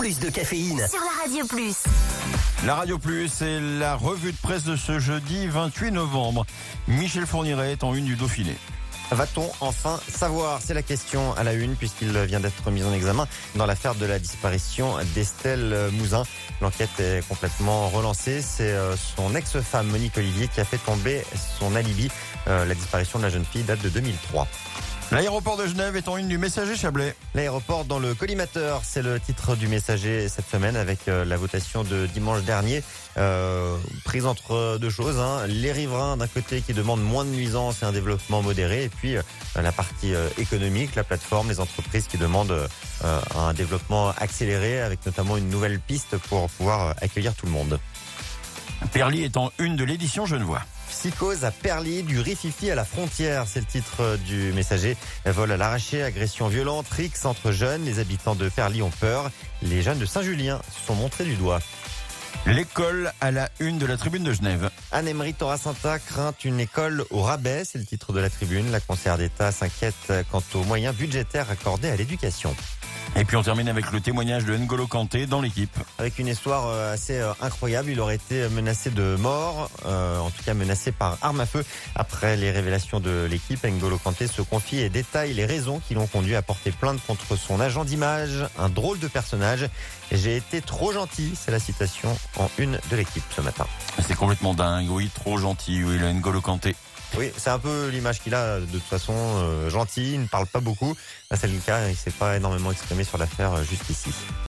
plus de caféine sur la Radio Plus. La Radio Plus et la revue de presse de ce jeudi 28 novembre. Michel Fourniret est en une du Dauphiné. Va-t-on enfin savoir? C'est la question à la une puisqu'il vient d'être mis en examen dans l'affaire de la disparition d'Estelle Mouzin. L'enquête est complètement relancée. C'est son ex-femme Monique Olivier qui a fait tomber son alibi. La disparition de la jeune fille date de 2003. L'aéroport de Genève est en une du Messager Chablais. L'aéroport dans le collimateur, c'est le titre du Messager cette semaine avec la votation de dimanche dernier. Prise entre deux choses, les riverains d'un côté qui demandent moins de nuisances et un développement modéré, et puis la partie économique, la plateforme, les entreprises qui demandent un développement accéléré avec notamment une nouvelle piste pour pouvoir accueillir tout le monde. Perly est en une de l'édition Genevois. Psychose à Perly, du rififi à la frontière, c'est le titre du Messager. Vol à l'arraché, agression violente, rixes entre jeunes. Les habitants de Perly ont peur. Les jeunes de Saint-Julien se sont montrés du doigt. L'école à la une de la Tribune de Genève. Anne-Emery Torasanta craint une école au rabais, c'est le titre de la Tribune. La conseillère d'État s'inquiète quant aux moyens budgétaires accordés à l'éducation. Et puis on termine avec le témoignage de N'Golo Kanté dans l'équipe. Avec une histoire assez incroyable, il aurait été menacé de mort, en tout cas menacé par arme à feu. Après les révélations de l'équipe, N'Golo Kanté se confie et détaille les raisons qui l'ont conduit à porter plainte contre son agent d'image, un drôle de personnage. J'ai été trop gentil, c'est la citation en une de l'équipe ce matin. C'est complètement dingue, oui, trop gentil, oui, le N'Golo Kanté. Oui, c'est un peu l'image qu'il a de toute façon, gentil, il ne parle pas beaucoup. Là, c'est le cas, il ne s'est pas énormément exprimé sur l'affaire jusqu'ici.